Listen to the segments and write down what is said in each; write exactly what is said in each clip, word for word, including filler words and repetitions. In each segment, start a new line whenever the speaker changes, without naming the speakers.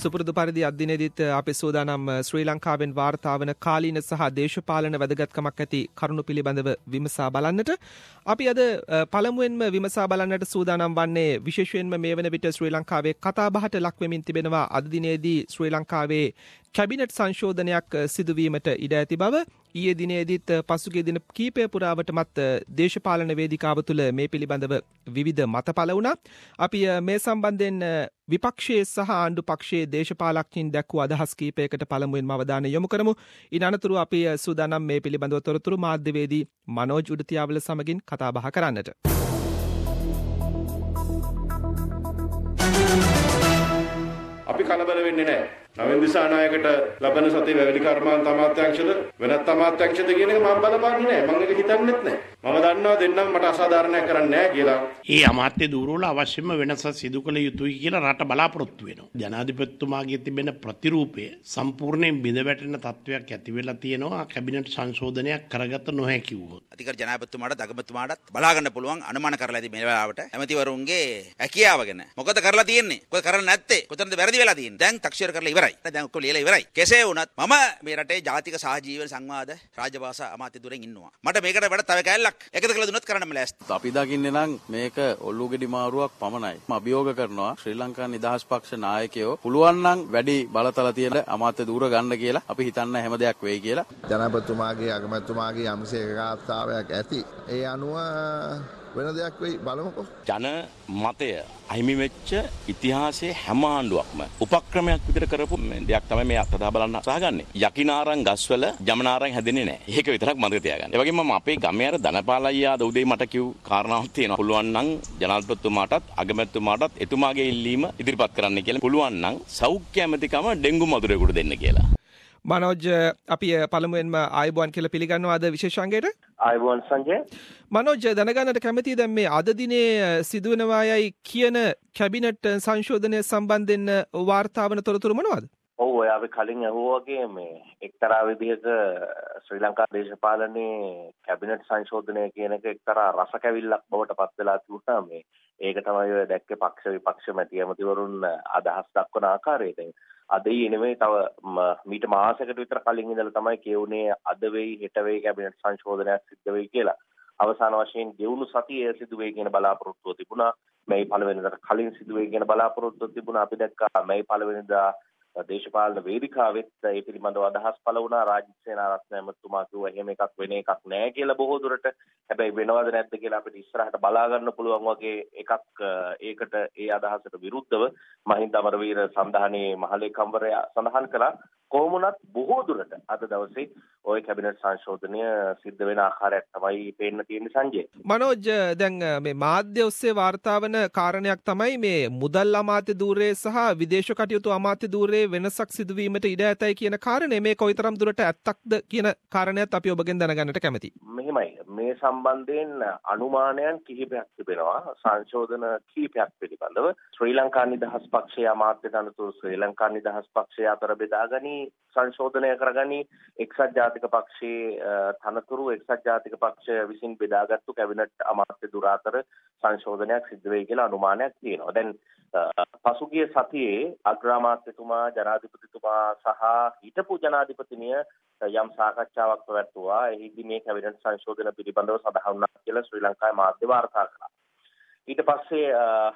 සුපුරුදු පරිදි අද්දිනේදීත් අපි සූදානම් ශ්‍රී ලංකාවෙන් වාර්තා වන කාලීන සහ දේශපාලන වැදගත්කමක් ඇති කරුණු පිළිබඳව විමසා බලන්නට අපි අද පළමුවෙන්ම විමසා බලන්නට සූදානම් වන්නේ විශේෂයෙන්ම මේ වන විට ශ්‍රී ලංකාවේ කතාබහට ලක් වෙමින් තිබෙනවා අද දිනේදී ශ්‍රී ලංකාවේ කැබිනට් සංශෝධනයක් සිදුවීමට ඉඩ ඇති බව ඊයේ දිනේදීත් පසුගිය දින කීපය පුරාවටමත් දේශපාලන වේදිකාව තුළ මේ පිළිබඳව විවිධ මත පළ වුණා. අපි මේ සම්බන්ධයෙන් විපක්ෂයේ සහ ආණ්ඩු පක්ෂයේ දේශපාලකයන් දැක්වූ අදහස් කීපයකට පළමුවෙන්ම අවධානය යොමු කරමු. ඉන් අනතුරු අපි සූදානම් මේ පිළිබඳව තොරතුරු මාධ්‍යවේදී මනෝජ් උඩතියාවල සමගින් කතා බහ කරන්නට.
අපි කලබල වෙන්නේ නැහැ. නවීන් දිසානායකට ලබන සතියේ වැවිලි කර්මාන්ත අමාත්‍යාංශද වෙනත් අමාත්‍යාංශද කියන එක මම බලපන්නේ නැහැ. මම ඒක හිතන්නෙත් නැහැ. මම දන්නවා දෙන්නම් මට අසාධාරණයක් කරන්නේ නැහැ කියලා.
ඒ අමාත්‍ය ධූරවල අවශ්‍යම වෙනසක් සිදු කළ යුතුයි කියලා රට බලාපොරොත්තු වෙනවා. ජනාධිපතිතුමාගේ තිබෙන ප්‍රතිරූපය සම්පූර්ණයෙන් බිඳ වැටෙන තත්වයක් ඇති වෙලා තියෙනවා කැබිනට් සංශෝධනයක් කරගත නොහැකි වුණොත්.
අධිකර ජනාධිපතිතුමාට අගමැතිතුමාටත් බලා ගන්න පුළුවන් අනුමාන කරලා ඇති මේ වෙලාවට ඇමතිවරුන්ගේ හැකියාව ගැන. මොකද කරලා තියෙන්නේ? මොකද කරන්නේ නැත්තේ? කොතනද වැරදි වෙලා තියෙන්නේ? දැන් තක්ෂේර කරලා ඉවරයි. දැන් ඔක්කොම ලියලා ඉවරයි. කෙසේ වුණත් මම මේ රටේ ජාතික සහජීවන සංවාද රාජභාෂා අමාත්‍ය දුරෙන් ඉන්නවා. මට මේකට වඩා තව කැලලක් එකතු කළ දුන්නොත් කරන්න ලෑස්ති.
අපි දකින්නේ නම් මේක ඔල්ලුගෙඩි මාරුවක් පමණයි. මම අභියෝග කරනවා ශ්‍රී ලංකා නිදහස් පක්ෂ නායකයෝ පුළුවන් නම් වැඩි බලතල තියෙන අමාත්‍ය ධූර ගන්න කියලා අපි හිතන්නේ හැම දෙයක් වෙයි කියලා.
ජනාධිපතිතුමාගේ අගමැතිතුමාගේ යම්සේ ඒකාත්තාවයක් ඇති. ඒ අනුව වෙන දෙයක් වෙයි බලමුකෝ.
ජන මතය අහිමි වෙච්ච ඉතිහාසයේ හැම ආණ්ඩුවක්ම උපක්‍රමයක් විතර කරපු දෙයක් තමයි මේ අත්දැක බලන්න උත්සාහගන්නේ. යකිනාරං ගස්වල ජමනාරං හැදෙන්නේ නැහැ. ඒක විතරක් මතක තියාගන්න. ඒ වගේම මම අපේ ගමේ අර ධනපාල අයියා උදේ මට කිව් කාරණාවක් තියෙනවා. පුළුවන් නම් ජනාධිපතිතුමාටත් අගමැතිතුමාටත් එතුමාගේ ඉල්ලීම ඉදිරිපත් කරන්න කියලා. පුළුවන් නම් සෞඛ්‍ය ඇමතිකම ඩෙන්ගු මදුරේකට දෙන්න කියලා.
මනෝජ් අපි පළමුවෙන්ම ආයුබෝවන් කියලා පිළිගන්නවා අද විශේෂාංගයට.
ආයුබෝවන් සංජය.
මනෝජ් දැනගන්නට කැමතියි දැන් මේ අද දිනේ සිදුවෙනවායයි කියන කැබිනට් සංශෝධනය සම්බන්ධයෙන් වාර්තා වන තොරතුරු මොනවද?
ඔව් ඔය අපි කලින් අහුවා වගේ මේ එක්තරා විදිහක ශ්‍රී ලංකා දේශපාලනයේ කැබිනට් සංශෝධනය කියන එක එක්තරා රස කැවිල්ලක් බවට පත් වෙලා තිබුණා. මේ ඒක තමයි ඔය දැක්කේ පක්ෂ විපක්ෂ මැති ඇමතිවරුන් අදහස් දක්වන ආකාරය. දැන් අද ඊ නෙමෙයි තව මීට මාසයකට විතර කලින් ඉඳලා තමයි කියුනේ අද වෙයි හෙට වෙයි කැබිනට් සංශෝධනයක් සිද්ධ වෙයි කියලා. අවසාන වශයෙන් ගෙවුණු සතියේ සිදු වෙයි කියන බලාපොරොත්තුව තිබුණා. මේ පළවෙනිදාට කලින් සිදු වෙයි කියන බලාපොරොත්තුව තිබුණා. අපි දැක්කා මේ පළවෙනිදා දේශපාලන වේදිකාවෙත් ඒ පිළිබඳව අදහස් පළ වුණා. රාජ්‍ය සේනාරත්න ඇමතුමා කිව්වා එහෙම එකක් වෙන එකක් නෑ කියලා බොහෝ දුරට. හැබැයි වෙනවද නැද්ද කියලා අපිට ඉස්සරහට බලා ගන්න පුළුවන් වගේ එකක් ඒකට ඒ අදහසට විරුද්ධව මහින්ද අමරවීර සම්දානයේ මහලේකම්වරයා සඳහන් කළා. කොහොම වුණත් බොහෝ දුරට අද දවසේ ওই කැබිනට් සංශෝධනය සිද්ධ වෙන ආකාරයක් තමයි පේන්න තියෙන්නේ සංජය.
මනෝජ් දැන් මේ මාධ්‍ය ඔස්සේ වාර්තා වන කාරණයක් තමයි මේ මුදල් අමාත්‍ය ධූරයේ සහ විදේශ කටයුතු අමාත්‍ය ධූරයේ වෙනසක් සිදුවීමට ඉඩ ඇතයි කියන කාරණේ මේ කොයිතරම් දුරට ඇත්තක්ද කියන කාරණයක් අපි ඔබගෙන් දැනගන්නට කැමතියි.
මෙහෙමයි මේ සම්බන්ධයෙන් අනුමානයන් කිහිපයක් තිබෙනවා සංශෝධන කිහිපයක් පිළිබඳව. ශ්‍රී ලංකා නිදහස් පක්ෂයේ අමාත්‍ය තනතුරු ශ්‍රී ලංකා නිදහස් පක්ෂය අතර බෙදාගනි සංශෝධනය කරගනි එක්සත් ජාතික පක්ෂයේ තනතුරු එක්සත් ජාතික පක්ෂය විසින් බෙදාගත්තු කැබිනට් අමාත්‍ය ධුර අතර සංශෝධනයක් සිද්ධ වෙයි කියලා අනුමානයක් තියෙනවා. දැන් පසුගිය සතියේ අග්‍රාමාත්‍යතුමා ජනාධිපතිතුමා සහ හිටපු ජනාධිපතිනිය යම් සාකච්ඡාවක් පැවැත්වුවා. එහිදී මේ කැබිනට් සංශෝධන පිළිබඳව සඳහන් වුණා කියලා ශ්‍රී ලංකාවේ මාධ්‍ය වාර්තා කළා. ඊට පස්සේ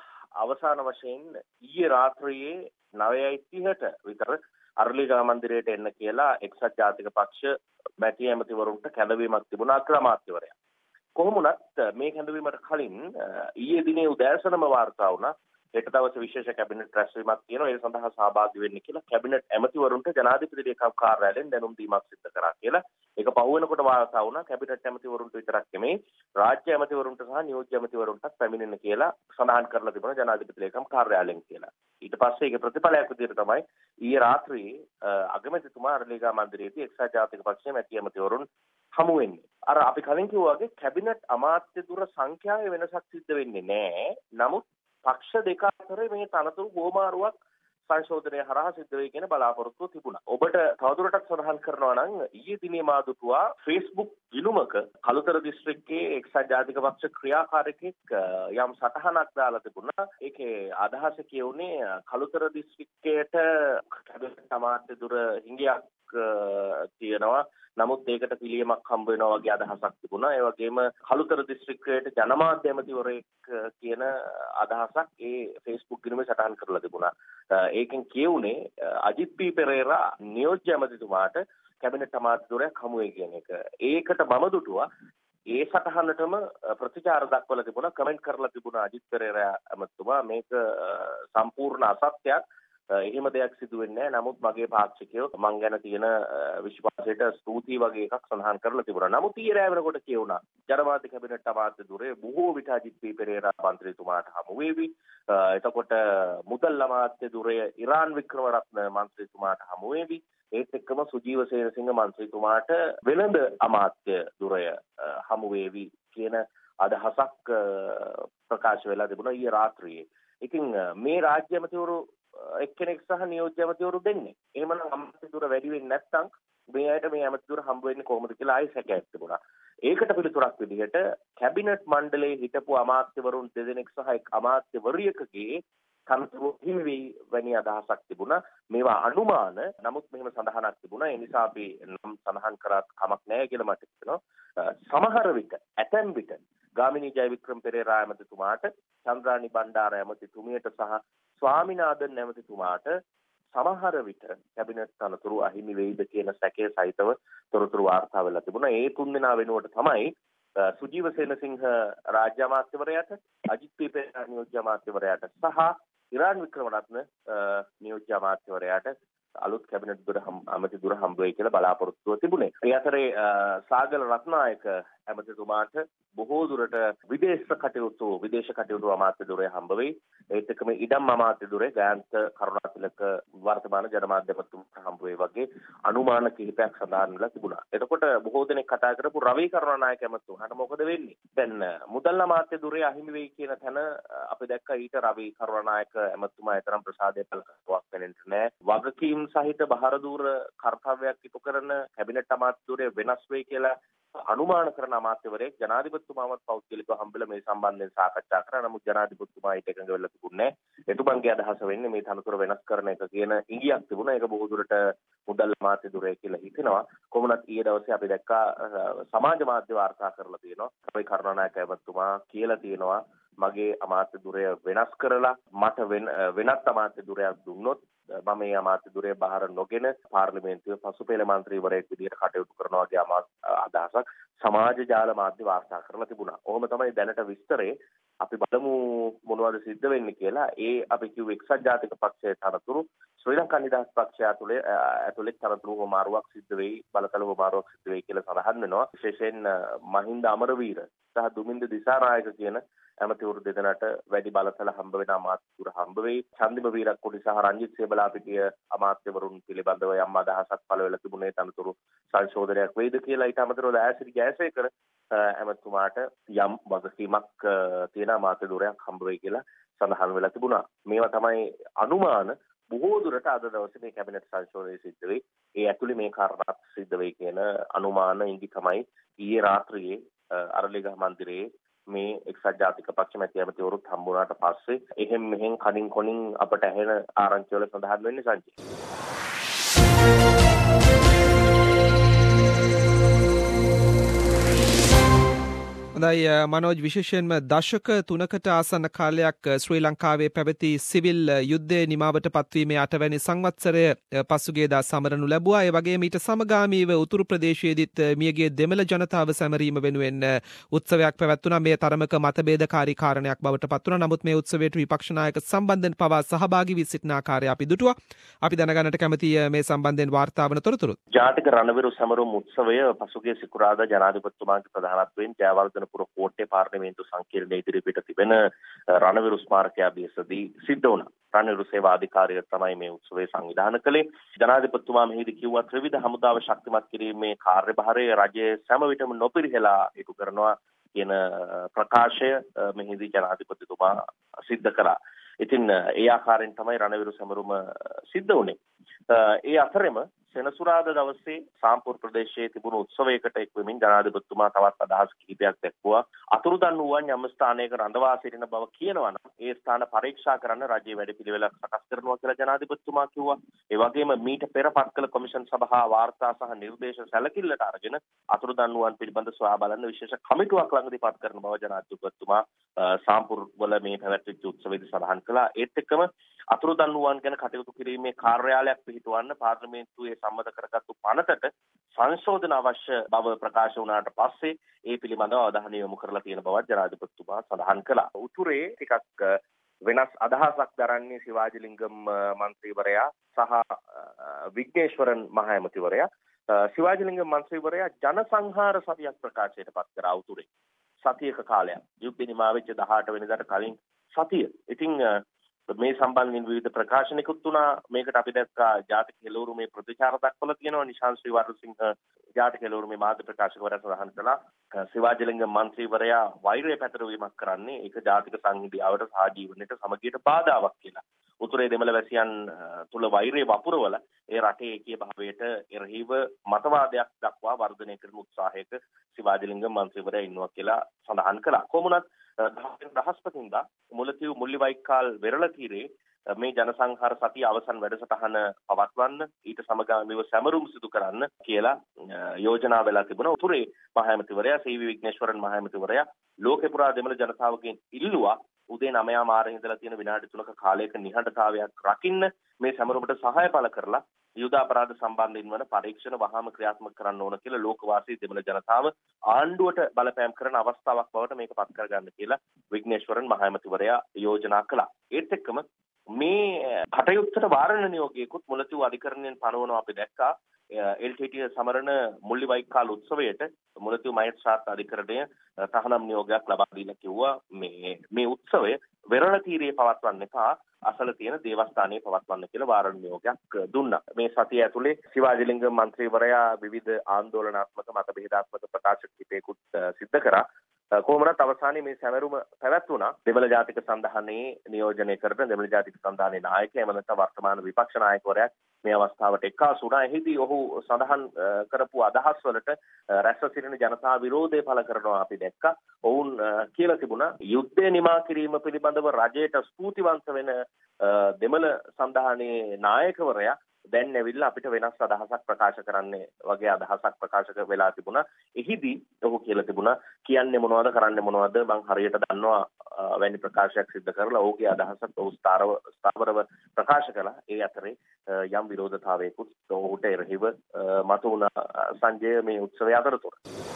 අවසාන වශයෙන් ඊයේ රාත්‍රියේ නවයයි තිහට විතර අරලිගම මන්දිරයට එන්න කියලා එක්සත් ජාතික පක්ෂ මැති ඇමතිවරුන්ට කැඳවීමක් තිබුණා අග්‍රාමාත්‍යවරයා. කොහොම වුණත් මේ කැඳවීමට කලින් ඊයේ දිනේ උදෑසනම වාර්තා වුණා හෙට දවසේ විශේෂ කැබිනට් රැස්වීමක් තියෙනවා. ඒ සඳහා සහභාගී වෙන්න කියලා කැබිනට් ඇමතිවරුන්ට ජනාධිපති ලේකම් කාර්යාලයෙන් දැනුම් දීමක් සිදු කරා කියලා. ඒක පහුවෙනකොට වාර්තා වුණා කැබිනට් ඇමතිවරුන්ට විතරක් නෙමෙයි රාජ්‍ය ඇමතිවරුන්ට සහ නියෝජ්‍ය ඇමතිවරුන්ටත් පැමිණෙන්න කියලා සඳහන් කරලා තිබුණා ජනාධිපති ලේකම් කාර්යාලයෙන් කියලා. ඊට පස්සේ ඒකේ ප්‍රතිඵලයක් විදිහට තමයි ඊයේ රාත්‍රියේ අගමැතිතුමා අරලිගම මන්දිරයේදී එක්සත් ජාතික පක්ෂයේ මැති ඇමතිවරුන් හමු වෙන්නේ. අර අපි කලින් කිව්වා වගේ කැබිනට් අමාත්‍ය ධුර සංඛ්‍යාවේ වෙනසක් සිද්ධ වෙන්නේ නැහැ. නමුත් පක්ෂ දෙක අතර මේ තනතුරු ගෝමාරුවක් සංශෝධනය හරහා සිද්ධ වෙයි කියන බලාපොරොත්තුව තිබුණා. ඔබට තවදුරටත් සඳහන් කරනවා නම් ඊයේ දිනේ මා දුටුවා Facebook ගිණුමක කළුතර දිස්ත්‍රික්කයේ එක්සත් ජාතික පක්ෂ ක්‍රියාකාරකෙක් යම් සටහනක් දාලා තිබුණා. ඒකේ අදහස කියුනේ කළුතර දිස්ත්‍රික්කයට කැබිනට් අමාත්‍ය දුර හිඟයක් තියෙනවා. නමුත් ඒකට පිළියමක් හම්බ වෙනවා වගේ අදහසක් තිබුණා. ඒ වගේම කළුතර දිස්ත්‍රික්කයට ජනමාධ්‍ය ඇමතිවරයෙක් කියන අදහසක් ඒ Facebook ගිණුමේ සටහන් කරලා තිබුණා. ඒකෙන් කියුනේ අජිත් පී පෙරේරා නියෝජ්‍ය ඇමතිතුමාට කැබිනට් අමාත්‍යවරයෙක් හමු වෙයි කියන එක. ඒකට මම දුටුවා ඒ සටහනටම ප්‍රතිචාර දක්වලා තිබුණා, කමෙන්ට් කරලා තිබුණා අජිත් පෙරේරා ඇමතිතුමා මේක සම්පූර්ණ අසත්‍යයක්. එහෙම දෙයක් සිදු වෙන්නේ නැහැ. නමුත් මගේ පාක්ෂිකයෝ මං ගැන තියෙන විශ්වාසයට ස්තුතියි වගේ එකක් සඳහන් කරලා තිබුණා. නමුත් ඊයේ රෑ වෙනකොට කියුණා ජනමාධ්‍ය කැබිනට් අමාත්‍ය දුරේ බොහෝ විට අජිත් පී පෙරේරා මන්ත්‍රීතුමාට හමු වෙවි. එතකොට මුදල් අමාත්‍ය දුරේ ඉරාන් වික්‍රමරත්න මන්ත්‍රීතුමාට හමු වෙවි. ඒත් එක්කම සුජීව සේනසිංහ මන්ත්‍රීතුමාට වෙළඳ අමාත්‍ය දුරය හමු වෙවි කියන අදහසක් ප්‍රකාශ වෙලා තිබුණා ඊයේ රාත්‍රියේ. ඉතින් මේ රාජ්‍ය ඇමතිවරු එක්කෙනෙක් සහ නියෝජ්‍ය ඇමතිවරු දෙන්නේ. එහෙමනම් අමාත්‍ය දුර වැඩි වෙන්නේ නැත්නම් මේ අයට මේ ඇමති දුර හම්බ වෙන්නේ කොහොමද කියලා ආයෙ සැකයක් තිබුණා. ඒකට පිළිතුරක් විදිහට කැබිනට් මණ්ඩලයේ හිටපු අමාත්‍යවරුන් දෙදෙනෙක් සහ එක් අමාත්‍යවරියකගේ තනතුරු හිමි වැනි අදහසක් තිබුණා. මේවා අනුමාන. නමුත් මෙහෙම සඳහනක් තිබුණා. ඒ නිසා අපි නම් සඳහන් කරත් කමක් නැහැ කියලා මට හිතෙනවා. සමහර විට ඇතැම් විට ගාමිණී ජයවික්‍රම පෙරේරා ඇමතිතුමාට, චන්ද්‍රානි බණ්ඩාර ඇමතිතුමියට සහ ස්වාමිනාදන් ඇමතිතුමාට සමහර විට කැබිනට් තනතුරු අහිමි වෙයිද කියන සැකය සහිතව තොරතුරු වාර්තා වෙලා තිබුණා. ඒ තුන්දෙනා වෙනුවට තමයි සුජීව සේනසිංහ රාජ්‍ය අමාත්‍යවරයාට, අජිත් පී පෙරේරා නියෝජ්‍ය අමාත්‍යවරයාට සහ ඉරාන් වික්‍රමරත්න නියෝජ්‍ය අමාත්‍යවරයාට අලුත් කැබිනට් දුර අමති දුර හම්බ වෙයි කියලා බලාපොරොත්තුව තිබුණේ. ඒ අතරේ සාගල රත්නායක ඇමතිතුමාට බොහෝ දුරට විදේශ කටයුතු විදේශ කටයුතු අමාත්‍ය දුරේ හම්බ වෙයි. ඒත් එක්කම ඉඩම් අමාත්‍ය දුරේ ගායන්ත කරුණාතිලක වර්තමාන ජනමාධ්‍ය ඇමතිතුමාට හම්බ වෙයි වගේ අනුමාන කිහිපයක් සඳහන් වෙලා තිබුණා. එතකොට බොහෝ දෙනෙක් කතා කරපු රවී කරුණානායක ඇමතිතුමාට මොකද වෙන්නේ? දැන් මුදල් අමාත්‍ය දුරේ අහිමි වෙයි කියන තැන අපි දැක්ක ඊට රවී කරුණානායක ඇමතිතුමා තරම් ප්‍රසාදය පළ කරවක් වෙන්නේ නැහැ. වගකීම් සහිත බහරදූර කර්තව්‍යයක් ඉටු කරන කැබිනට් අමාත්‍ය දුරේ වෙනස් වෙයි කියලා අනුමාන කරන අමාත්‍යවරයෙක් ජනාධිපතිතුමාවත් පෞද්ගලිකව හම්බෙලා මේ සම්බන්ධයෙන් සාකච්ඡා කරා. නමුත් ජනාධිපතිතුමා ඊට එකඟ වෙලා තිබුණේ නැහැ. එතුමන්ගේ අදහස වෙන්නේ මේ තනතුර වෙනස් කරන එක කියන ඉඟියක් තිබුණා. ඒක බොහෝ දුරට මුදල් අමාත්‍ය දුරේ කියලා හිතෙනවා. කොහොමවත් ඊයේ දවසේ අපි දැක්කා සමාජ මාධ්‍ය වාර්තා කරලා තියෙනවා. අපේ කරුණානායක ඇමතිතුමා කියලා තියෙනවා මගේ අමාත්‍ය දුරය වෙනස් කරලා මට වෙනත් අමාත්‍ය දුරයක් දුන්නොත් මම මේ අමාත්‍ය දුරේ බාහිර නොගෙන පාර්ලිමේන්තුවේ පසුපෙළ මන්ත්‍රීවරයෙක් විදිහට කටයුතු කරනවා වගේ අදහසක් සමාජ ජාල මාධ්‍ය වාර්තා කරලා තිබුණා. ඔහොම තමයි දැනට විස්තරේ. අපි බලමු මොනවද සිද්ධ වෙන්නේ කියලා. ඒ අපි කිව්ව එක්සත් ජාතික පක්ෂයේ තනතුරු ශ්‍රී ලංකා නිදහස් පක්ෂය ඇතුලේ ඇතුලේ තනතුරු හොමාරුවක් සිද්ධ වෙයි, බලතල හොමාරුවක් සිද්ධ වෙයි කියලා සඳහන් වෙනවා. විශේෂයෙන් මහින්ද අමරවීර සහ දුමින්ද දිසානායක කියන ඇමතිවරු දෙදෙනාට වැඩි බලතල හම්බ වෙන අමාත්‍යවරු හම්බ වෙයි. චන්දිම වීරක්කොඩි සහ රංජිත් සේබලාපිටිය අමාත්‍යවරුන් පිළිබඳව යම් අදහසක් පළ වෙලා තිබුණේ තනතුරු සංශෝධනයක් වෙයිද කියලා. ඊට අමතරව දයාසිරි ජයසේකර ඇමතුමාට යම් වගකීමක් තියෙන අමාත්‍ය දුරයක් හම්බ වෙයි කියලා සඳහන් වෙලා තිබුණා. මේවා තමයි අනුමාන. බොහෝ දුරට අද දවසේ මේ කැබිනට් සංශෝධනය සිද්ධ වෙයි. ඒ ඇතුලේ මේ කාරණා සිද්ධ වෙයි කියන අනුමාන ඉඟි තමයි ඊයේ රාත්‍රියේ අරලිගහ මන්දිරයේ මේ එක්සත් ජාතික පක්ෂ මැති ඇමතිවරුත් හම්බුනාට පස්සේ එහෙන් මෙහෙන් කණින් කොණින් අපට ඇහෙන ආරංචි වල සඳහන් වෙන්නේ සංජය.
හොඳයි මනෝජ්, විශේෂයෙන්ම දශක තුනකට ආසන්න කාලයක් ශ්‍රී ලංකාවේ පැවති සිවිල් යුද්ධයේ නිමාවට පත්වීමේ අටවැනි සංවත්සරය පසුගියදා සමරනු ලැබුවා. ඒ වගේම ඊට සමගාමීව උතුරු ප්‍රදේශයේදීත් මියගිය දෙමළ ජනතාව සැමරීම වෙනුවෙන් උත්සවයක් පැවැත්වුණා. මේ තරමක මතභේදකාරී කාරණයක් බවට පත් වුණා. නමුත් මේ උත්සවයට විපක්ෂ නායක සම්බන්ධයෙන් පවා සහභාගී වී සිටින ආකාරය අපි දුටුවා. අපි දැනගන්නට කැමතියි මේ සම්බන්ධයෙන් වාර්තා වන තොරතුරු.
ජාතික රණවිරු සැමරුම් උත්සවය පසුගිය සිකුරාදා ජනාධිපතිතුමාගේ ප්‍රධානත්වයෙන් ජයවර්ධන පුර කෝට්ටේ පාර්ලිමේන්තු සංකීර්ණයේ ඉදිරිපිට තිබෙන රණවිරු ස්මාරකය අභියසදී සිද්ධ වුණා. රණවිරු සේවා අධිකාරිය තමයි මේ උත්සවය සංවිධානය කළේ. ජනාධිපතිතුමා මෙහිදී කිව්වා ත්‍රිවිධ හමුදාව ශක්තිමත් කිරීමේ කාර්යභාරය රජයේ සෑම විටම නොපිරිහෙලා ඉටු කරනවා කියන ප්‍රකාශය මෙහිදී ජනාධිපතිතුමා සිද්ධ කළා. ඉතින් ඒ ආකාරයෙන් තමයි රණවිරු සැමරුම සිද්ධ වුණේ. ඒ අතරෙම සෙනසුරාදා දවසේ සාම්පූර් ප්‍රදේශයේ තිබුණු උත්සවයකට එක් වෙමින් ජනාධිපතිතුමා තවත් අදහස් කිහිපයක් දැක්වුවා. අතුරුදන් වූවන් යම් ස්ථානයක රඳවා සිටින බව කියනවා නම් ඒ ස්ථාන පරීක්ෂා කරන්න රජයේ වැඩපිළිවෙලක් සකස් කරනවා කියලා ජනාධිපතිතුමා කිව්වා. ඒ වගේම මීට පෙර පත් කළ කොමිෂන් සභා වාර්තා සහ නිර්දේශ සැලකිල්ලට අරගෙන අතුරුදන් වූවන් පිළිබඳ සොයා බලන විශේෂ කමිටුවක් ළඟදී පත් කරන බව ජනාධිපතිතුමා සාම්පූර් වල මේ පැවැත්විච්ච උත්සවයේදී සඳහන් කළා. ඒත් එක්කම අතුරුදන් වූවන් ගැන කටයුතු කිරීමේ කාර්යාලයක් පිහිටවන්න පාර්ලිමේන්තුවේ සම්මත කරගත්තු පනතට සංශෝධන අවශ්‍ය බව ප්‍රකාශ වුණාට පස්සේ ඒ පිළිබඳව අවධානය යොමු කරලා තියෙන බවත් ජනාධිපතිතුමා සඳහන් කළා. උතුරේ ටිකක් වෙනස් අදහසක් දරන්නේ සිවාජිලිංගම් මන්ත්‍රීවරයා සහ විග්නේශ්වරන් මහ ඇමතිවරයා. සිවාජිලිංගම් මන්ත්‍රීවරයා ජනසංහාර සතියක් ප්‍රකාශයට පත් කරා උතුරේ. සතියක කාලයක්. යුද්ධ නිමා වෙච්ච දහඅට වෙනිදාට කලින් සතිය. ඉතින් මේ සම්බන්ධයෙන් විවිධ ප්‍රකාශනිකුත් වුණා. මේකට අපි දැක්කා ජාතික හෙළවුරුමේ ප්‍රතිචාර දක්වලා තියෙනවා. නිශාන්ත් ශ්‍රීවර්ධනසිංහ ජාතික හෙළවුරුමේ මාධ්‍ය ප්‍රකාශකවරයා සඳහන් කළා සිවාජිලිංගම් මන්ත්‍රීවරයා වෛරය පැතිරවීමක් කරන්නේ ඒක ජාතික සංහිඳියාවට සහජීවනයට සමගියට බාධාවක් කියලා. උතුරේ දෙමළ වැසියන් තුල වෛරය වපුරවල ඒ රටේ ඒකීය භාවයට එරෙහිව මතවාදයක් දක්වා වර්ධනය කරන උත්සාහයක සිවාජිලිංගම් මන්ත්‍රීවරයා ඉන්නවා කියලා සඳහන් කළා. කොහොමුණත් බ්‍රහස්පතින්දා මුලතිව් මුල්ලිවයික්කාල් වෙරළ තීරේ මේ ජනසංහාර සතිය අවසන් වැඩසටහන පවත්වන්න ඊට සමගාමීව සැමරුම් සිදු කරන්න කියලා යෝජනා වෙලා තිබුණා. උතුරේ මහ ඇමතිවරයා සී.වී. විග්නේශ්වරන් මහ ඇමතිවරයා ලෝකේ පුරා දෙමළ ජනතාවගෙන් ඉල්ලුවා උදේ නවය මාරෙන් ඉඳලා තියෙන විනාඩි තුනක කාලයක නිහඬතාවයක් රකින්න මේ සැමරුමට සහාය පළ කරලා යුද අපරාධ සම්බන්ධයෙන් වන පරීක්ෂණ වහාම ක්‍රියාත්මක කරන්න ඕන කියලා ලෝකවාසී දෙමළ ජනතාව ආණ්ඩුවට බලපෑම් කරන අවස්ථාවක් බවට මේක පත් කරගන්න කියලා විග්නේශ්වරන් මහ ඇමතිවරයා යෝජනා කළා. ඒත් එක්කම මේ කටයුත්තට වාරණ නියෝගයකුත් මුලතිව් අධිකරණයෙන් පනවනවා අපි දැක්කා. එල්.ටී.ටී. සමරන මුල්ලිවයික්කාල උත්සවයට මුලතිව් මහේස්ත්‍රාත් අධිකරණය තහනම් නියෝගයක් ලබා දීලා කිව්වා මේ මේ උත්සවය වෙරළ තීරයේ පවත්වන්න එපා අසල තියෙන දේවස්ථානයේ පවත්වන්න කියලා වාරණ නියෝගයක් දුන්නා. මේ සතිය ඇතුලේ සිවාජිලිංගම් මන්ත්‍රීවරයා විවිධ ආందోලනාත්මක මතභේදාත්මක ප්‍රකාශ කිහිපයකුත් සිද්ධ කරා. කොහොමවත් අවසානයේ මේ සැමරුම පැවැත්වුණා. දෙමළ ජාතික සන්ධානයේ නියෝජනය කරන දෙමළ ජාතික සන්ධානයේ නායකයා එම නැත්නම් වර්තමාන විපක්ෂ නායකවරයා මේ අවස්ථාවට එක්කාසු වුණා. එහිදී ඔහු සඳහන් කරපු අදහස් වලට රැස්ව සිටින ජනතා විරෝධය පළ කරනවා අපි දැක්කා. ඔවුන් කියලා තිබුණා යුද්ධය නිමා කිරීම පිළිබඳව රජයට ස්තුතිවන්ත වෙන දෙමළ සන්ධානයේ නායකවරයා දැන් ඇවිල්ලා අපිට වෙනස් අදහසක් ප්‍රකාශ කරන්නේ වගේ අදහසක් ප්‍රකාශ වෙලා තිබුණා. එහිදී ඔහු කියලා තිබුණා කියන්නේ මොනවද කරන්නේ මොනවද මං හරියට දන්නවා වැනි ප්‍රකාශයක් සිද්ධ කරලා ඔහුගේ අදහසත් ඔහු ස්ථාවරව ප්‍රකාශ කළා. ඒ අතරේ යම් විරෝධතාවයකුත් ඔහුට එරෙහිව මතුවුණා සංජය මේ උත්සවය අතරතුර.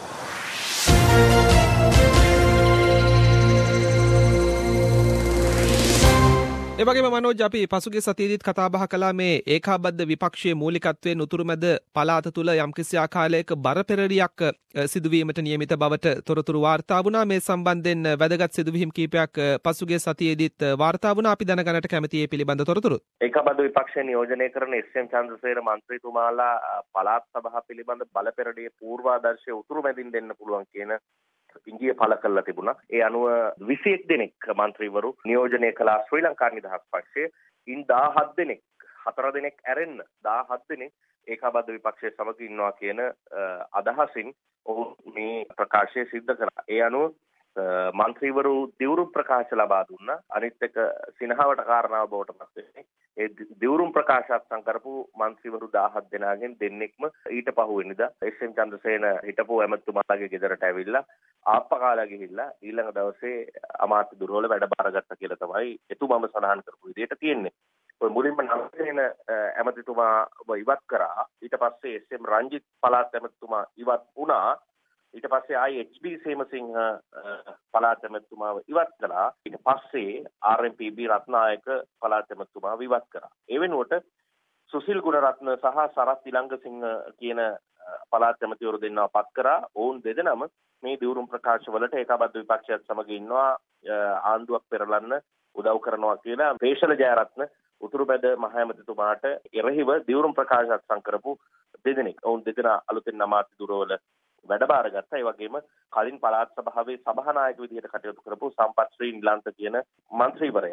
ඒ වගේම මනෝජ් අපි පසුගිය සතියේදීත් කතා බහ කළා මේ ඒකාබද්ධ විපක්ෂයේ මූලිකත්වයෙන් උතුරුමැද පළාත තුල යම්කිසි ආකාරයක බර පෙරළියක් සිදුවීමට නියමිත බවට තොරතුරු වාර්තා වුණා. මේ සම්බන්ධයෙන් වැදගත් සිදුවීම් කීපයක් පසුගිය සතියේදීත් වාර්තා වුණා. අපි දැනගන්නට කැමති මේ පිළිබඳ තොරතුරු.
ඒකාබද්ධ විපක්ෂය නියෝජනය කරන එස්.එම්. චන්ද්‍රසේන මන්ත්‍රීතුමාලා පළාත් සභාව පිළිබඳ බල පෙරළියේ පූර්වාදර්ශය උතුරුමැදින් දෙන්න පුළුවන් කියන ඉංගිය පළ කළා තිබුණා. ඒ අනුව විසිඑක් දෙනෙක් මන්ත්‍රීවරු නියෝජනය කළා ශ්‍රී ලංකා නිදහස් පක්ෂයේ. ඉන් දහහත් දෙනෙක් හතර දෙනෙක් ඇරෙන්න දහහත් දෙනෙක් ඒකාබද්ධ විපක්ෂයේ සමග ඉන්නවා කියන අදහසින් ඔහු මේ ප්‍රකාශය සිද්ධ කළා. ඒ අනුව මන්ත්‍රීවරු දිවුරුම් ප්‍රකාශ ලබා දුන්නා. අනිත් එක සිනහවට කාරණාව බවට පත් වෙන්නේ ඒ දිවුරුම් ප්‍රකාශات සංකරපු මන්ත්‍රීවරු දහහත් දෙනාගෙන් දෙන්නෙක්ම ඊට පහුවෙනිදා එස්.එම්. චන්ද්‍රසේන හිටපු ඇමතුමාගේ ගෙදරට ඇවිල්ලා ආප්පකාලා ගිහිල්ලා ඊළඟ දවසේ අමාත්‍ය දුරවල වැඩ බාරගත්තා කියලා තමයි එතුමම සඳහන් කරපු විදිහට තියෙන්නේ. ඔය මුලින්ම නවසේන ඇමතිතුමාව ඉවත් කරා. ඊට පස්සේ එස්.එම්. රංජිත් පළාත් ඇමතිතුමා ඉවත් වුණා. ඊට පස්සේ ආයි එච්.බී. සේමසිංහ පළාත් ඇමතිතුමාව ඉවත් කළා. ඊට පස්සේ ආර්.එම්.පී.බී. රත්නායක පළාත් ඇමතිතුමාව ඉවත් කරා. ඒ වෙනුවට සුසිල් ගුණරත්න සහ සරත් ඉලංගසිංහ කියන පළාත් ඇමතිවරු දෙන්නව පත් කරා. ඔවුන් දෙදෙනාම මේ දිවුරුම් ප්‍රකාශ වලට ඒකාබද්ධ විපක්ෂයත් සමග ඉන්නවා ආණ්ඩුවක් පෙරලන්න උදව් කරනවා කියලා පේශල ජයරත්න උතුරුබැද මහ ඇමතිතුමාට එරෙහිව දිවුරුම් ප්‍රකාශات සංකරපු දෙදෙනෙක්. ඔවුන් දෙදෙනා අලුතෙන් අමාත්‍ය දුරවල වැඩ බාරගත්තා. ඒ වගේම කලින් පළාත් සභාවේ සභානායක විදිහට කටයුතු කරපු සම්පත් ශ්‍රී නිලන්ත කියන මන්ත්‍රීවරයා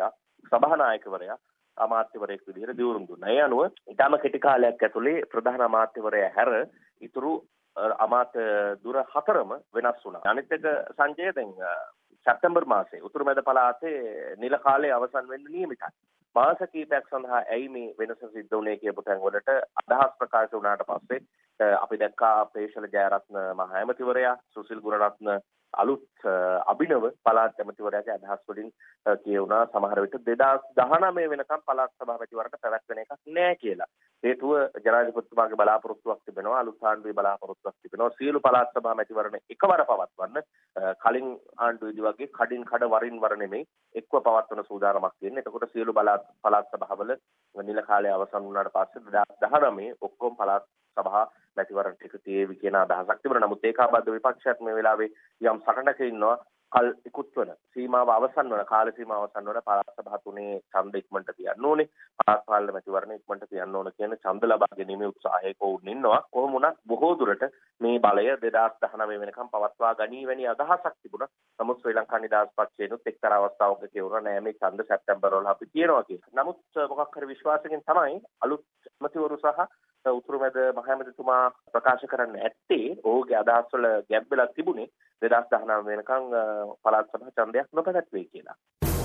සභානායකවරයා අමාත්‍යවරයෙක් විදිහට දියුණු දුන්නා. ඒ අනුව ඊටම කෙටි කාලයක් ඇතුලේ ප්‍රධාන අමාත්‍යවරයා හැර ඉතුරු අමාත්‍ය දුර හතරම වෙනස් වුණා. අනිත් එක සංජය දැන් සැප්තැම්බර් මාසයේ උතුරු මැද පළාතේ නිල කාලය අවසන් වෙන්න නියමිතයි. මාස කිහිපයක් සඳහා ඇයි මේ වෙනස සිද්ධ වුණේ කියපු තැන් වලට අදහස් ප්‍රකාශ වුණාට පස්සේ අපි දැක්කා පේශල ජයරත්න මහ ඇමතිවරයා, සුසිල් ගුණරත්න අලුත් අභිනව පළාත් ඇමතිවරයාගේ අදහස් වලින් කියුණා සමහර විට දෙදාස් දහනවය වෙනකම් පළාත් සභාපතිවරට පැවැත්වෙන එකක් නෑ කියලා. හේතුව ජනාධිපතිතුමාගේ බලාපොරොත්තුවක් තිබෙනවා, අලුත් ආණ්ඩුවේ බලාපොරොත්තුවක් තිබෙනවා. සියලු පළාත් සභා මැතිවරණ එකවර පවත්වන්න කලින් ආණ්ඩුවේදී වගේ කඩින් කඩ වරින් වර නෙමෙයි එක්ව පවත්වන සූදානමක් තියෙනවා. එතකොට සියලු පළාත් සභාවල නිල කාලය අවසන් වුණාට පස්සේ දෙදාස් දහනවය ඔක්කොම පළාත් සභා මැතිවරණ ටික තියේවි කියන අදහසක් තිබුණා. නමුත් ඒකාබද්ධ විපක්ෂයක් මේ වෙලාවේ යම් සටනක ඉන්නවා. කල් ඉක්ුත් වන සීමාව අවසන් වන කාල සීමාව අවසන් වන පළාත් සභා තුනේ ඡන්ද ඉක්මනට තියන්න ඕනේ. පළාත් පාලන මැතිවරණ ඉක්මනට තියන්න ඕන කියන ඡන්ද ලබා ගැනීමේ උත්සාහයක වුන් ඉන්නවා. කොහොම වුණත් බොහෝ දුරට මේ බලය දෙදාස් දහනවය වෙනකම් පවත්වා ගනී වැනි අදහසක් තිබුණා. නමුත් ශ්‍රී ලංකා නිදහස් පක්ෂයනොත් එක්තරා අවස්ථාවක කියවුණා නෑ මේ ඡන්ද සැප්තැම්බර් වල අපි තියනවා කියලා. නමුත් මොකක් හරි විශ්වාසකින් තමයි අලුත් මැතිවරු සහ උතුරු මැද මහ ඇමතිතුමා ප්‍රකාශ කරන්න ඇත්තේ ඔහුගේ අදහස් වල ගැබ් වෙලා තිබුණේ දෙදාස් දහනවය වෙනකම් පළාත් සභා ඡන්දයක් නොපැවැත්වේ කියලා.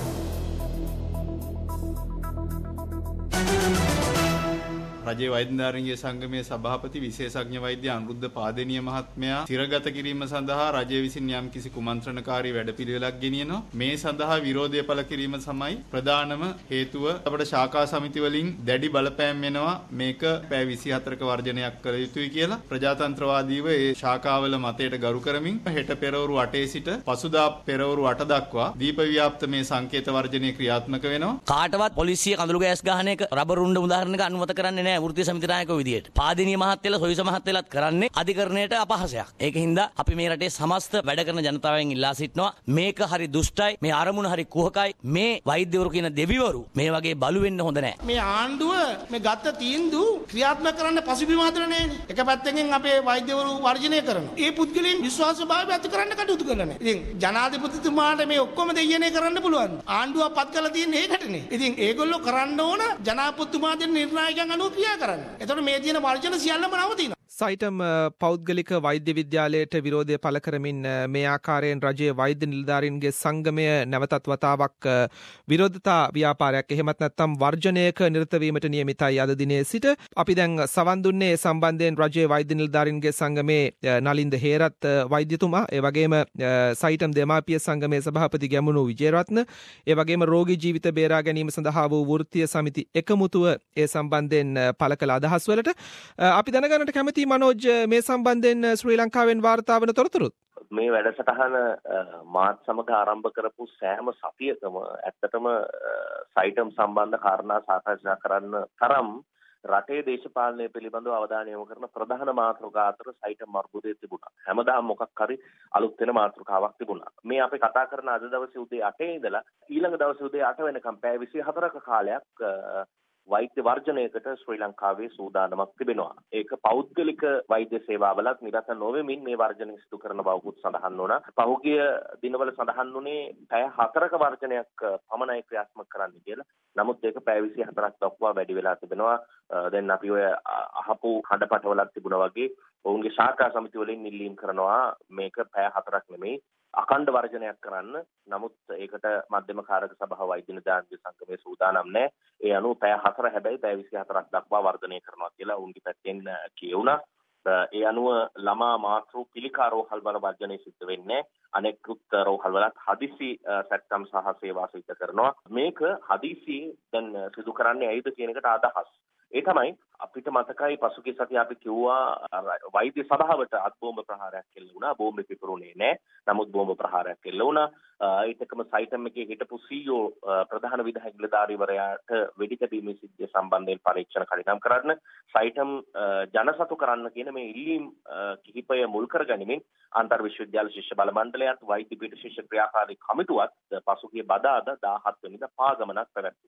රජයේ වෛද්‍යධාරීන්ගේ සංගමයේ සභාපති විශේෂඥ වෛද්‍ය අනුරුද්ධ පාදේනිය මහත්මයා සිරගත කිරීම සඳහා රජය විසින් යම්කිසි කුමන්ත්‍රණකාරී වැඩපිළිවෙලක් ගෙනියනවා. මේ සඳහා විරෝධය පළ කිරීම තමයි ප්‍රධානම හේතුව. අපට ශාඛා සමිති වලින් දැඩි බලපෑම් වෙනවා මේක පැය විසිහතරක වර්ජනයක් කළ යුතුයි කියලා. ප්‍රජාතන්ත්‍රවාදීව ඒ ශාඛාවල මතයට ගරු කරමින් හෙට පෙරවරු අටේ සිට පසුදා පෙරවරු අට දක්වා දීප ව්‍යාප්ත මේ සංකේත වර්ජනය ක්‍රියාත්මක වෙනවා.
කාටවත් පොලිසිය කඳුළු ගෑස් ගහන එක රබර් උණ්ඩ උදාහරණයක අනුමත කරන්නේ නැහැ. වෘත්තීය සමිති නායකයෝ විදියට පාදිනිය මහත්තයලා සොයිස මහත්තයලාත් කරන්නේ අධිකරණයට අපහාසයක්. ඒකින්ද අපි මේ රටේ සමස්ත වැඩ කරන ජනතාවගෙන් ඉල්ලා සිටිනවා මේක හරි දුෂ්ටයි, මේ අරමුණ හරි කුහකයි, මේ වෛද්‍යවරු කියන දෙවිවරු මේ වගේ බලු වෙන්න හොඳ නැහැ.
මේ ආණ්ඩුව මේ ගත්ත තීන්දුව ක්‍රියාත්මක කරන්න පසුබිම හදලා නැහැ. එක පැත්තකින් අපේ වෛද්‍යවරු වර්ජනය කරනවා. ඒ පුද්ගලයන් විශ්වාසභාවය ඇති කරන්න කටයුතු කරලා නැහැ. ඉතින් ජනාධිපතිතුමාට මේ ඔක්කොම දෙයනේ කරන්න පුළුවන්. ආණ්ඩුව පත් කරලා තියෙන්නේ ඒකටනේ. ඉතින් ඒගොල්ලෝ කරන්න ඕන ජනාධිපතිතුමා දෙන නිර්ණායකයන් අනුව ක්‍රියා කරන්න. එතකොට මේ තියෙන වර්ජන සියල්ලම නවතිනවා.
සයිටම් පෞද්ගලික වෛද්‍ය විද්‍යාලයට විරෝධය පළ කරමින් මේ ආකාරයෙන් රජයේ වෛද්‍ය නිලධාරීන්ගේ සංගමය නැවතත් වතාවක් විරෝධතා ව්‍යාපාරයක් එහෙමත් නැත්නම් වර්ජනයක නිරත වීමට නියමිතයි අද දිනේ සිට. අපි දැන් සවන් දුන්නේ සම්බන්ධයෙන් රජයේ වෛද්‍ය නිලධාරීන්ගේ සංගමේ නලින්ද හේරත් වෛද්‍යතුමා, ඒ වගේම සයිටම් දෙමාපිය සංගමේ සභාපති ගැමුණු විජේරත්න, ඒ වගේම රෝගී ජීවිත බේරා ගැනීම සඳහා වූ වෘත්තීය සමිති එකමුතුව ඒ සම්බන්ධයෙන් පළ කළ අදහස් වලට අපි දැනගන්නට කැමති මනෝජ් මේ සම්බන්ධයෙන් ශ්‍රී ලංකාවෙන් වාර්තා වන තොරතුරුත්.
මේ වැඩසටහන මාත් සමග ආරම්භ කරපු සෑම සතියකම ඇත්තටම සයිටම් සම්බන්ධ කාරණා සාකච්ඡා කරන්න තරම් රටේ දේශපාලනය පිළිබඳව අවධානය යොමු කරන ප්‍රධාන මාතෘකා අතර සයිටම් අර්බුදය තිබුණා. හැමදාම මොකක් හරි අලුත් වෙන මාතෘකාවක් තිබුණා. මේ අපි කතා කරන අද දවසේ උදේ අටේ ඉඳලා ඊළඟ දවසේ උදේ අට වෙනකම් පැය විසිහතරක කාලයක් වෛද්‍ය වර්ජනයකට ශ්‍රී ලංකාවේ සූදානමක් තිබෙනවා. ඒක පෞද්ගලික වෛද්‍ය සේවාවලත් නිරත නොවෙමින් මේ වර්ජනය සිදු කරන බවකුත් සඳහන් වුණා. පහුගිය දිනවල සඳහන් වුණේ පැය හතරක වර්ජනයක් පමණයි ක්‍රියාත්මක කරන්න කියලා. නමුත් ඒක පැය විසිහතරක් දක්වා වැඩි වෙලා තිබෙනවා. දැන් අපි ඔය අහපු හඬපටවලක් තිබුණා වගේ ඔවුන්ගේ ශාඛා සමිති වලින් ඉල්ලීම් කරනවා මේක පැය හතරක් නෙමෙයි අඛණ්ඩ වර්ජනයක් කරන්න. නමුත් ඒකට මධ්‍යම කාරක සභාව වෛද්‍ය නිලධාරීන්ගේ සංගමයේ සූදානම් නැහැ. ඒ අනුව පැය හතර හැබැයි පැය විසිහතරක් දක්වා වර්ධනය කරනවා කියලා උන්ගේ පැත්තෙන් කියුණා. ඒ අනුව ළමා මාතෘ පිළිකා රෝහල් වල වර්ජනය සිද්ධ වෙන්නේ අනෙකුත් රෝහල් වලත් හදිසි සැටම් සහ සේවා සිද්ධ කරනවා. මේක හදිසි දැන් සිදු කරන්නේ ඇයිද කියන එකට අදහස්. ඒ තමයි අපිට මතකයි පසුගිය සතියේ අපි කිව්වා වෛද්‍ය සභාවට අත් බෝම්බ ප්‍රහාරයක් කෙල්ල වුණා. බෝම්බ පිපුරුනේ නැහැ. නමුත් බෝම්බ ප්‍රහාරයක් කෙල්ල වුණා. ඒත් එක්කම සයිටම් එකේ හිටපු සීඊఓ ප්‍රධාන විධායක නිලධාරීවරයාට වෙඩි තැබීමේ සිද්ධිය සම්බන්ධයෙන් පරීක්ෂණ කඩිනම් කරන්න සයිටම් ජනසතු කරන්න කියන මේ ඉල්ලීම් කිහිපය මුල් කරගනිමින් අන්තර් විශ්වවිද්‍යාල ශිෂ්‍ය බල මණ්ඩලයත් වෛද්‍ය පීඨ ශිෂ්‍ය ක්‍රියාකාරී කමිටුවත් පසුගිය බදාදා දාහත් වෙනිදා පාගමනක් පැවැත්වුවා.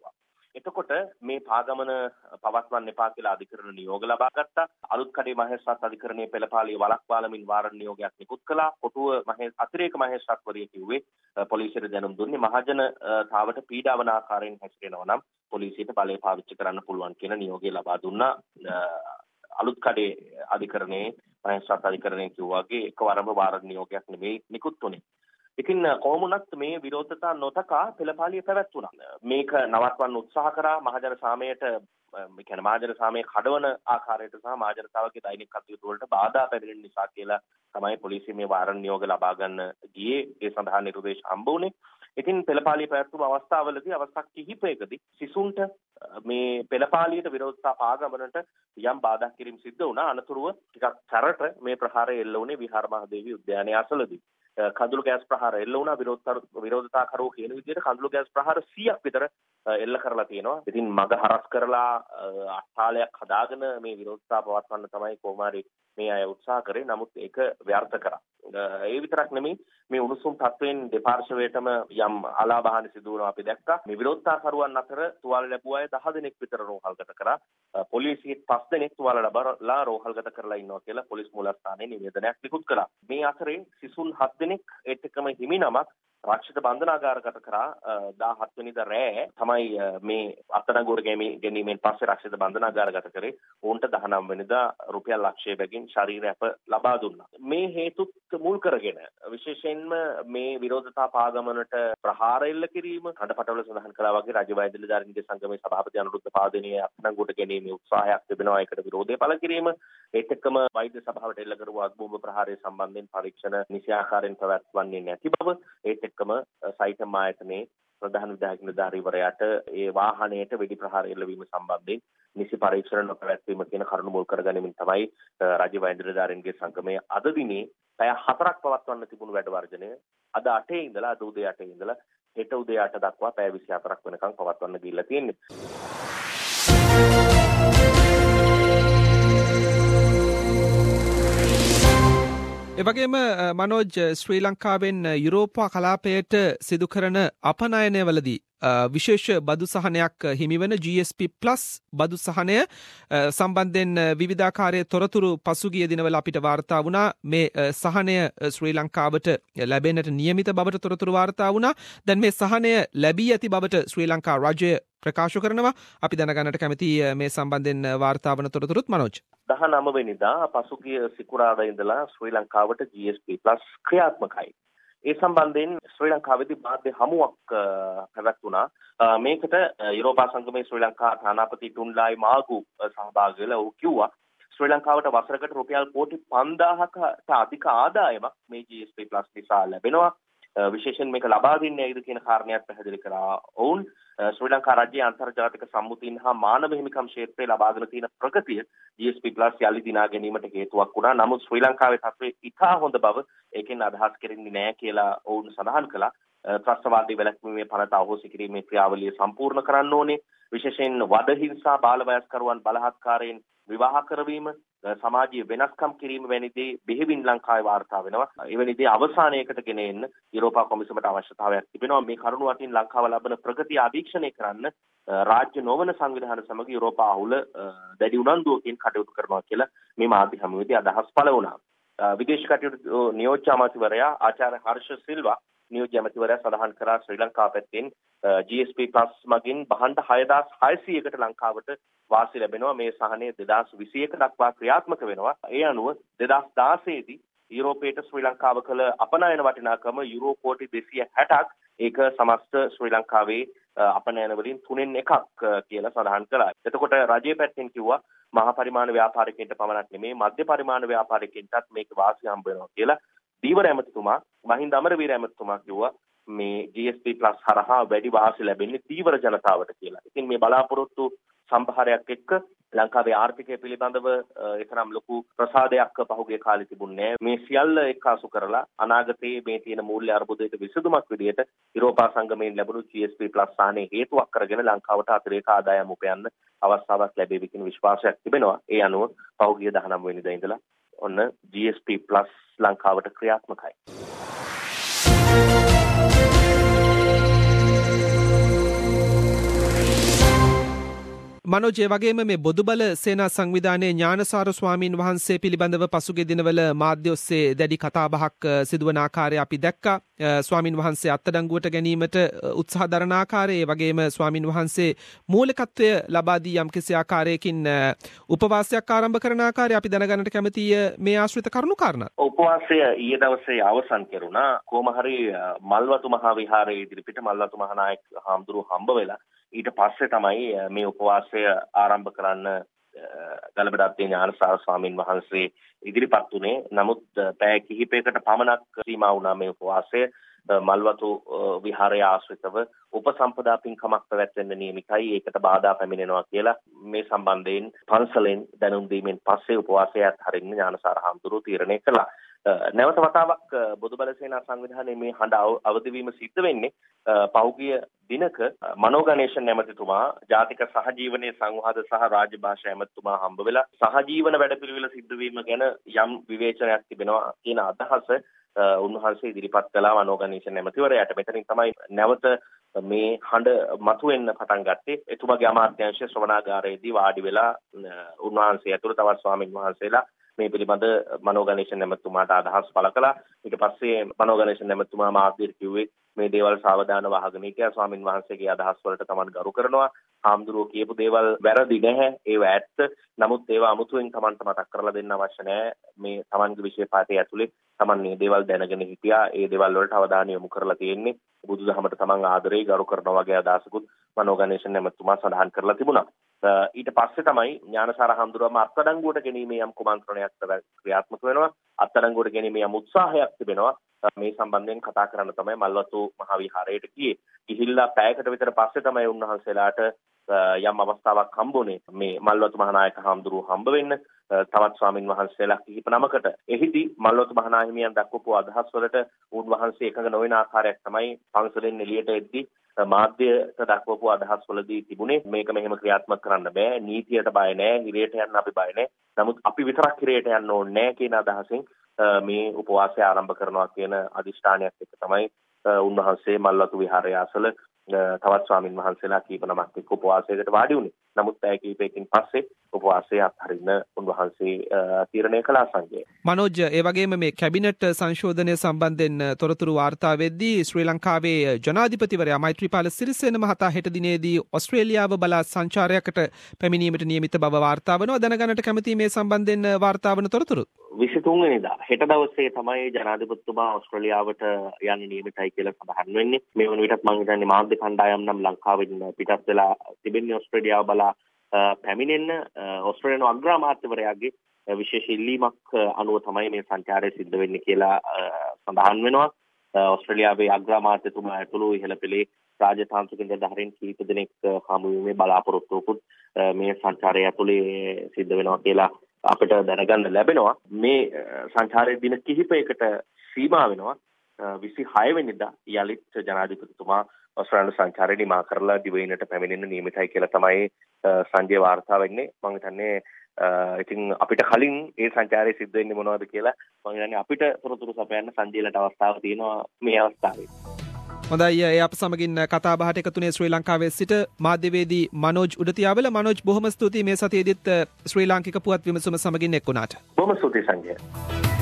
එතකොට මේ පාගමන පවත්වන්න එපා කියලා අධිකරණ නියෝග ලබා ගත්තා. අලුත්කඩේ මහේස්ත්‍රාත් අධිකරණයේ පෙළපාලිය වළක්වාලමින් වාරණ නියෝගයක් නිකුත් කළා. කොටුව මහේ අතිරේක මහේස්ත්‍රාත්වරිය කිව්වේ පොලිසියට දැනුම් දුන්නේ මහජනතාවට පීඩා වන ආකාරයෙන් හැසිරෙනවා නම් පොලිසියට බලය පාවිච්චි කරන්න පුළුවන් කියන නියෝගය ලබා දුන්නා. අලුත්කඩේ අධිකරණයේ මහේස්ත්‍රාත් අධිකරණයේ කිව්වාගේ එකවරම වාරණ නියෝගයක් නෙමෙයි නිකුත් වුණේ. ඉතින් කොහොමුණත් මේ විරෝධතා නොතකා පෙළපාලිය පැවැත්වුණා. මේක නවත්වන්න උත්සාහ කරා මහජන සාමයට මේ කියන්නේ මහජන සාමයේ කඩවන ආකාරයට සහ මහජනතාවගේ දෛනික කටයුතු වලට බාධා පැමිණෙන නිසා කියලා තමයි පොලිසිය මේ වාරණ නියෝග ලබා ගන්න ගියේ. ඒ සඳහා නිර්දේශ හම්බ වුණේ. ඉතින් පෙළපාලිය පැවැත්වුණු අවස්ථාවලදී අවස්ථා කිහිපයකදී සිසුන්ට මේ පෙළපාලියට විරෝධතා පාගමනට යම් බාධා කිරීම සිද්ධ වුණා. අනතුරුව ටිකක් සැරට මේ ප්‍රහාරය එල්ල වුණේ විහාර මහදේවී උද්‍යානයේ අසලදී. කඳුළු ගෑස් ප්‍රහාර එල්ල වුණා. විරෝධතාකරෝ කියන විදිහට කඳුළු ගෑස් ප්‍රහාර සීයක් විතර එල්ල කරලා තියෙනවා. ඉතින් මග හරස් කරලා අට්ටාලයක් හදාගෙන මේ විරෝධතා පවත්වන්න තමයි කොමාරි මේ අය උත්සාහ කරේ. නමුත් ඒක ව්‍යර්ථ කරා. ඒ විතරක් නෙමෙයි මේ උණුසුම් තත්වයෙන් දෙපාර්ශවයටම යම් අලාභහානි සිදු වුණා අපි දැක්කා. මේ විරෝධතාකරුවන් අතර තුවාල ලැබුව අය දහ දෙනෙක් විතර රෝහල්ගත කරා. පොලිසියත් පස් දෙනෙක් තුවාල ලබලා රෝහල්ගත කරලා ඉන්නවා කියලා පොලිස් මූලස්ථානයේ නිවේදනයක් නිකුත් කළා. මේ අතරේ සිසුන් හත් දෙනෙක් ඒත් එක්කම හිමිනමක් රක්ෂිත බන්ධනාගාරගත කරා. දාහත් වෙනිදා රෑ තමයි මේ අත්අඩංගුවට ගැනීමෙන් පස්සේ රක්ෂිත බන්ධනාගාරගත කරේ. ඔවුන්ට දහනවය වෙනිදා රුපියල් ලක්ෂය බැගින් ශරීර අප ලබා දුන්නා. මේ හේතුත් මුල් කරගෙන විශේෂයෙන්ම මේ විරෝධතා පාගමනට ප්‍රහාර එල්ල කිරීම හඬපටවල සඳහන් කළා වගේ රජ වෛද්‍ය නිලධාරීන්ගේ සංගමේ සභාපති අනුරුද්ධ පාදිනිය අත්අඩංගුවට ගැනීමේ උත්සාහයක් තිබෙනවා. ඒකට විරෝධය පළ කිරීම ඒත් එක්කම වෛද්‍ය සභාවට එල්ල කරපු අත්බෝම්බ ප්‍රහාරය සම්බන්ධයෙන් පරීක්ෂණ නිසි ආකාරයෙන් පැවැත්වන්නේ නැති බව ඒත් එක්කම සයිටම් ආයතනයේ ප්‍රධාන විධායක නිලධාරීවරයාට ඒ වාහනයට වෙඩි ප්‍රහාර එල්ලවීම සම්බන්ධයෙන් නිසි පරීක්ෂණ නොපැවැත්වීම කියන කරුණු මුල් කරගැනීමෙන් තමයි රාජ්‍ය වෛද්‍ය නිලධාරීන්ගේ සංගමයේ අද දිනේ පැය හතරක් පවත්වන්න තිබුණු වැඩ වර්ජනය අද අටේ ඉඳලා අද උදේ අටේ ඉඳලා හෙට උදේ අට දක්වා පැය විසි හතරක් වෙනකම් පවත්වන්න ගිහිල්ලා තියෙන්නේ.
එවගේම මනෝජ් ශ්‍රී ලංකාවෙන් යුරෝපා කලාපයට සිදු කරන අපනයනයවලදී විශේෂ බදු සහනයක් හිමිවන ජී එස් පී ප්ලස් බදු සහනය සම්බන්ධයෙන් විවිධාකාරයේ තොරතුරු පසුගිය දිනවල අපිට වාර්තා වුණා. මේ සහනය ශ්‍රී ලංකාවට ලැබෙන්නට නියමිත බවට තොරතුරු වාර්තා වුණා. දැන් මේ සහනය ලැබී ඇති බවට ශ්‍රී ලංකා රජය ප්‍රකාශ කරනවා. අපි දැනගන්නට කැමති මේ සම්බන්ධයෙන් වාර්තා වන තොරතුරුත් මනෝජ්.
දහනවය වෙනිදා පසුගිය සිකුරාදා ඉඳලා ශ්‍රී ලංකාවට ජී එස් පී ප්ලස් ක්‍රියාත්මකයි. ඒ සම්බන්ධයෙන් ශ්‍රී ලංකාවේදී මාධ්‍ය හමුවක් පැවැත්වුණා. මේකට යුරෝපා සංගමේ ශ්‍රී ලංකා තානාපති ටුන්ලායි මාගු සහභාගී වෙලා ඔහු කිව්වා ශ්‍රී ලංකාවට වසරකට රුපියල් කෝටි පන්දාහකට අධික ආදායමක් මේ ජී එස් පී ප්ලස් නිසා ලැබෙනවා. විශේෂයෙන් මේක ලබා දෙන්නේ ඇයිද කියන කාරණයක් පැහැදිලි කරා. ඔවුන් ශ්‍රී ලංකා රාජ්‍යයේ අන්තර්ජාතික සම්මුතින් හා මානව හිමිකම් ක්ෂේත්‍රයේ ලබාගෙන තියෙන ප්‍රගතිය ජී එස් පී ප්ලස් යලි දිනා ගැනීමට හේතුවක් වුණා. නමුත් ශ්‍රී ලංකාවේ තත්ත්වය ඉතා හොඳ බව ඒකෙන් අදහස් කෙරෙන්නේ නැහැ කියලා ඔවුන් සඳහන් කළා. ත්‍රස්තවාදී වැළැක්වීමේ පනත අහෝසි කිරීමේ ක්‍රියාවලිය සම්පූර්ණ කරන්න ඕනේ. විශේෂයෙන් වද හිංසා බාල වයස්කරුවන් බලහත්කාරයෙන් විවාහ කරවීම සමාජීය වෙනස්කම් කිරීම වැනි දේ බෙහෙවින් ලංකාවේ වාර්තා වෙනවා. එවැනි දේ අවසානයකට ගෙන එන්න යුරෝපා කොමිසමට අවශ්‍යතාවයක් තිබෙනවා. මේ කරුණු අතින් ලංකාව ලබන ප්‍රගතිය අධීක්ෂණය කරන්න රාජ්‍ය නොවන සංවිධාන සමග යුරෝපා අහුල දැඩි උනන්දුවකින් කටයුතු කරනවා කියලා මේ මාධ්‍ය හමුවේදී අදහස් පළ වුණා. විදේශ කටයුතු නියෝජ්‍ය අමාත්‍යවරයා ආචාර්ය හර්ෂ සිල්වා නියෝජ්‍ය අමාත්‍යවරයා සඳහන් කරා ශ්‍රී ලංකාව පැත්තෙන් ජී එස් පී ප්ලස් මගින් භාණ්ඩ හයදාස් හයසීයකට ලංකාවට වාසි ලැබෙනවා. මේ සහනය දෙදාස් විසි එක දක්වා ක්‍රියාත්මක වෙනවා. ඒ අනුව දෙදාස් දාසය දී යුරෝපයට ශ්‍රී ලංකාව කළ අපනයන වටිනාකම යුරෝ කෝටි දෙසිය හැටක් ඒක සමස්ත ශ්‍රී ලංකාවේ අපනයන වලින් තුනෙන් එකක් කියලා සඳහන් කළා. එතකොට රජයේ පැත්තෙන් කිව්වා මහා පරිමාණ ව්‍යාපාරිකයන්ට පමණක් නෙමෙයි මධ්‍ය පරිමාණ ව්‍යාපාරිකයන්ටත් මේක වාසි හම්බ වෙනවා කියලා. දීවර ඇමතිතුමා මහින්ද අමරවීර ඇමතිතුමා කිව්වා මේ ජී එස් පී ප්ලස් හරහා වැඩි වාසි ලැබෙන්නේ දීවර ජනතාවට කියලා. ඉතින් මේ බලාපොරොත්තු සම්භාරයක් එක්ක ලංකාවේ ආර්ථිකය පිළිබඳව එතරම් ලොකු ප්‍රසාදයක් පහුගිය කාලේ තිබුණේ නැහැ. මේ සියල්ල එක්කාසු කරලා අනාගතයේ මේ තියෙන මූල්‍ය අර්බුදයට විසඳුමක් විදිහට යුරෝපා සංගමයෙන් ලැබුණු ජී එස් පී ප්ලස් සාහනේ හේතුවක් කරගෙන ලංකාවට අතිරේක ආදායම් උපයන්න අවස්ථාවක් ලැබෙවි කියන විශ්වාසයක් තිබෙනවා. ඒ අනුව පහුගිය දහනවය වෙනිදා ඉඳලා ඔන්න ජී එස් පී ප්ලස් ලංකාවට ක්‍රියාත්මකයි.
මනෝජ් ඒ වගේම මේ බොදුබල සේනා සංවිධානයේ ඥානසාර ස්වාමීන් වහන්සේ පිළිබඳව පසුගිය දිනවල මාධ්‍ය ඔස්සේ දැඩි කතාබහක් සිදුවන ආකාරය අපි දැක්කා. ස්වාමින් වහන්සේ අත්අඩංගුවට ගැනීමට උත්සාහ දරන ආකාරය, ඒ වගේම ස්වාමින් වහන්සේ මූලිකත්වය ලබා දී යම්කිසි ආකාරයකින් උපවාසයක් ආරම්භ කරන ආකාරය අපි දැනගන්නට කැමතියි. මේ ආශ්‍රිත කරුණු කාරණා.
උපවාසය ඊයේ දවසේ අවසන් කෙරුණා. කොහොම හරි මල්වතු මහා විහාරයේ ඉදිරිපිට මල්වතු මහානායක හාමුදුරුවෝ හම්බ වෙලා ඊට පස්සේ තමයි මේ උපවාසය ආරම්භ කරන්න ගලබඩත්තේ ඥානසාර ස්වාමීන් වහන්සේ ඉදිරිපත් වුණේ. නමුත් පැය කිහිපයකට පමණක් සීමා වුණා මේ උපවාසය. මල්වතු විහාරය ආශ්‍රිතව උපසම්පදා පින්කමක් පැවැත්වෙන්න නියමිතයි. ඒකට බාධා පැමිණෙනවා කියලා මේ සම්බන්ධයෙන් පන්සලෙන් දැනුම් දීමෙන් පස්සේ උපවාසය අත්හරින්න ඥානසාර හාමුදුරුවෝ තීරණය කළා. නැවත වතාවක් බොදුබල සේනා සංවිධානයේ මේ හඬ අවදි වීම සිද්ධ වෙන්නේ පහුගිය දිනක මනෝ ගණේෂන් ඇමතිතුමා ජාතික සහජීවනයේ සංවාද සහ රාජ්‍ය භාෂා ඇමතිතුමා හම්බ වෙලා සහජීවන වැඩපිළිවෙල සිද්ධ වීම ගැන යම් විවේචනයක් තිබෙනවා කියන අදහස උන්වහන්සේ ඉදිරිපත් කළා මනෝ ගණේෂන් ඇමතිවරයාට. මෙතනින් තමයි නැවත මේ හඬ මතුවෙන්න පටන් ගත්තේ. එතුමාගේ අමාත්‍යාංශ ශ්‍රවණාගාරයේදී වාඩි වෙලා උන්වහන්සේ ඇතුළු තවත් ස්වාමීන් වහන්සේලා මේ පිළිබඳ මනෝ ගණේෂන් ඇමතුමාට අදහස් පළ කළා. ඊට පස්සේ මනෝ ගණේෂන් ඇමතුමා මාධ්‍යට කිව්වේ මේ දේවල් සාවධානව අහගෙන ඉතියා ස්වාමින් වහන්සේගේ අදහස් වලට තමන් ගරු කරනවා. හාමුදුරුවෝ කියපු දේවල් වැරදි නැහැ. ඒවා ඇත්ත. නමුත් ඒවා අමුතුවෙන් තමන්ට මතක් කරලා දෙන්න අවශ්‍ය නැහැ. මේ තමන්ගේ විෂය පාඨය ඇතුලේ තමන් මේ දේවල් දැනගෙන හිටියා. ඒ දේවල් වලට අවධානය යොමු කරලා තියෙන්නේ බුදුදහමට තමන් ආදරේ ගරු කරනවා වගේ අදහසකුත් මනෝ ගණේෂන් ඇමතුමා සඳහන් කරලා තිබුණා. ඊට පස්සේ තමයි ඥානසාර හාමුදුරුවම අත්අඩංගුවට ගැනීමේ යම් කුමන්ත්‍රණයක් ක්‍රියාත්මක වෙනවා. අත්අඩංගුවට ගැනීමේ යම් උත්සාහයක් තිබෙනවා. මේ සම්බන්ධයෙන් කතා කරන්න තමයි මල්වතු මහා විහාරයට ගියේ. ගිහිල්ලා පැයකට විතර පස්සේ තමයි උන්වහන්සේලාට යම් අවස්ථාවක් හම්බුනේ මේ මල්වතු මහානායක හාමුදුරුවෝ හම්බ වෙන්න. තවත් ස්වාමින් වහන්සේලා කිහිප නමකට. එහිදී මල්වතු මහානාහිමියන් දක්වපු අදහස් වලට උන්වහන්සේ එකඟ නොවන ආකාරයක් තමයි පන්සලෙන් එළියට එද්දී මාධ්‍යට දක්වපු අදහස් වලදී තිබුණේ. මේක මෙහෙම ක්‍රියාත්මක කරන්න බෑ. නීතියට බය නෑ. හිරේට යන්න අපි බය නෑ. නමුත් අපි විතරක් හිරේට යන්න ඕනේ නෑ කියන අදහසින් මේ උපවාසය ආරම්භ කරනවා කියන අදිෂ්ඨානයක් එක්ක තමයි උන්වහන්සේ මල්වතු විහාරය අසල තවත් ස්වාමින් වහන්සේලා කීප නමක් එක්ක උපවාසයකට වාඩි වුණේ. නමුත් පැය කිහිපයකින් පස්සේ උපවාසය අත්හරින්න උන්වහන්සේ තීරණය කළා සංජය.
මනෝජ්, ඒ වගේම මේ කැබිනට් සංශෝධනය සම්බන්ධයෙන් තොරතුරු වාර්තා වෙද්දී ශ්‍රී ලංකාවේ ජනාධිපතිවරයා මෛත්‍රීපාල සිරිසේන මහතා හෙට දිනේදී ඔස්ට්‍රේලියාව බලා සංචාරයකට පැමිණීමට නියමිත බව වාර්තා වෙනවා. දැනගන්නට කැමති මේ සම්බන්ධයෙන් වාර්තා වන තොරතුරු.
විසිතුන් වෙනිදා හෙට දවසේ තමයි ජනාධිපතිතුමා ඔස්ට්‍රේලියාවට යන්න නියමිතයි කියලා සඳහන් වෙන්නේ. මේ වන විටත් මම හිතන්නේ මාධ්‍ය කණ්ඩායම් නම් ලංකාවෙන් පිටත් වෙලා තිබෙන්නේ ඔස්ට්‍රේලියාව බලා පැමිණෙන්න. ඔස්ට්‍රේලියානු අග්‍රාමාත්‍යවරයාගේ විශේෂ ඉල්ලීමක් අනුව තමයි මේ සංචාරය සිද්ධ වෙන්නේ කියලා සඳහන් වෙනවා. ඔස්ට්‍රේලියාවේ අග්‍රාමාත්‍යතුමා ඇතුළු ඉහළ පෙළේ රාජතාන්ත්‍රික නිලධාරීන් කීප දෙනෙක් හමු වීමේ බලාපොරොත්තුවකුත් මේ සංචාරය ඇතුළේ සිද්ධ වෙනවා කියලා අපිට දැනගන්න ලැබෙනවා. මේ සංචාරයේ දින කිහිපයකට සීමා වෙනවා. විසිහය වෙනිදා යලිත් ජනාධිපතිතුමා ඔස්ට්‍රේලියානු සංචාරය නිමා කරලා දිවයිනට පැමිණෙන්න නියමිතයි කියලා තමයි සංජය වාර්තා වෙන්නේ. මම හිතන්නේ ඉතින් අපිට කලින් ඒ සංචාරය සිද්ධ වෙන්නේ මොනවද කියලා මම හිතන්නේ අපිට තොරතුරු සපයන්න සංජයලට අවස්ථාවක් තියෙනවා මේ අවස්ථාවේ.
හොඳයි, ඒ අප සමගින් කතා බහට එකතුනේ ශ්‍රී ලංකාවේ සිට මාධ්‍යවේදී මනෝජ් උඩතියාවල. මනෝජ්, බොහොම ස්තුතියි මේ සතියේදීත් ශ්‍රී ලාංකික පුවත් විමසුම සමගින් එක් වුණාට.
බොහොම ස්තුතියි සංජය.